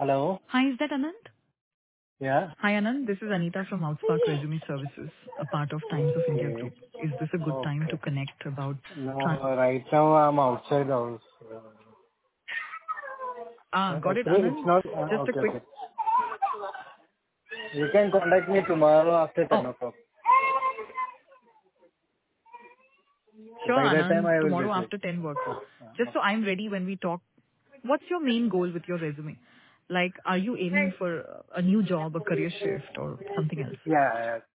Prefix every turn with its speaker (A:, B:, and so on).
A: Hello?
B: Hi, is that Anand?
A: Yeah?
B: Hi, Anand. This is Anita from Outspark Resume Services, a part of Times of India
A: Okay.
B: Group. Is this a good time to
A: Okay.
B: connect about
A: No,
B: trans-
A: right now I'm outside the house.
B: Got it,
A: Actually, it's
B: Anand?
A: not.
B: Just a
A: Okay,
B: quick...
A: okay. You can contact me tomorrow after 10
B: Oh,
A: o'clock.
B: sure,
A: By that time
B: Anand.
A: I will be
B: Tomorrow
A: free.
B: after 10 works. Just so
A: Okay.
B: I'm ready when we talk. What's your main goal with your resume? Like, are you aiming for a new job, a career shift, or something else?
A: Yeah,